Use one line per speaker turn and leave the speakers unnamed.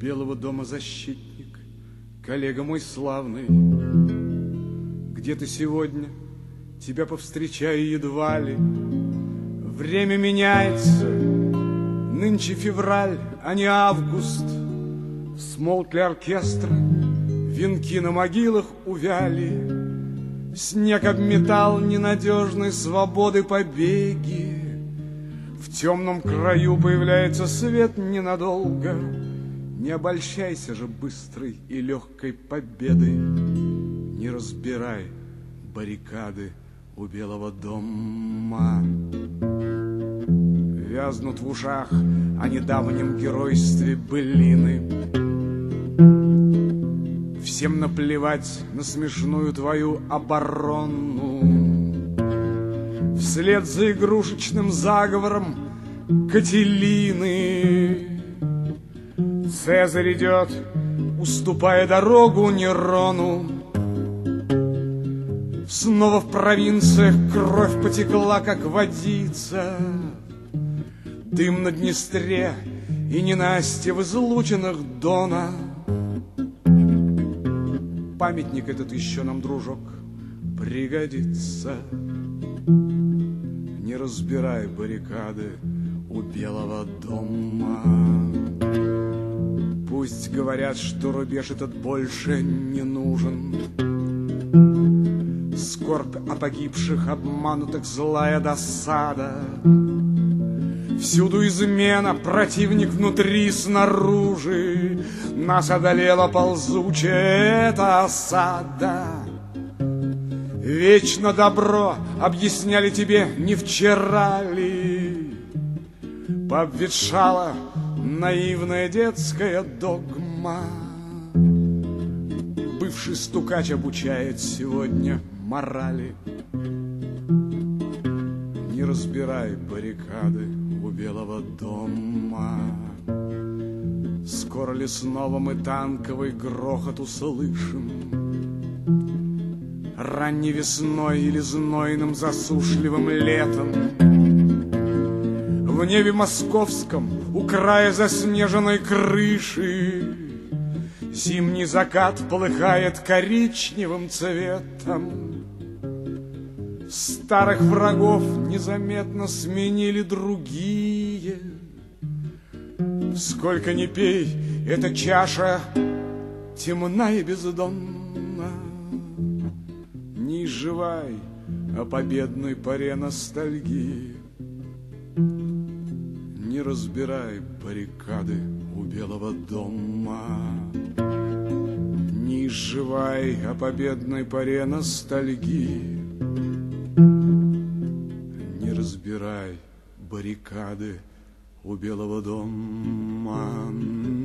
Белого дома защитник, коллега мой славный, где ты сегодня? Тебя повстречаю едва ли. Время меняется, нынче февраль, а не август. Смолкли оркестры, венки на могилах увяли. Снег обметал ненадежной свободы побеги. В темном краю появляется свет ненадолго. Не обольщайся же быстрой и легкой победой. Не разбирай баррикады у Белого дома. Вязнут в ушах о недавнем геройстве былины. Всем наплевать на смешную твою оборону. Вслед за игрушечным заговором Кателины Цезарь идет, уступая дорогу Нерону. Снова в провинциях кровь потекла, как водица. Дым на Днестре и ненастье в излучинах Дона. Памятник этот еще нам, дружок, пригодится. Не разбирай баррикады у Белого дома. Пусть говорят, что рубеж этот больше не нужен. Скорбь о погибших, обманутых, злая досада. Всюду измена, противник внутри, снаружи. Нас одолела ползучая эта осада. Вечно добро объясняли тебе, не вчера ли. Пообветшала наивная детская догма. Бывший стукач обучает сегодня морали. Не разбирай баррикады у Белого дома. Скоро ли снова мы танковый грохот услышим? Ранней весной или знойным засушливым летом? В небе московском, у края заснеженной крыши, зимний закат полыхает коричневым цветом. Старых врагов незаметно сменили другие. Сколько ни пей, эта чаша темна и бездонна. Не изживай о победной поре ностальгии. Не разбирай баррикады у Белого дома. Не изживай о победной поре ностальгии. Не разбирай баррикады у Белого дома.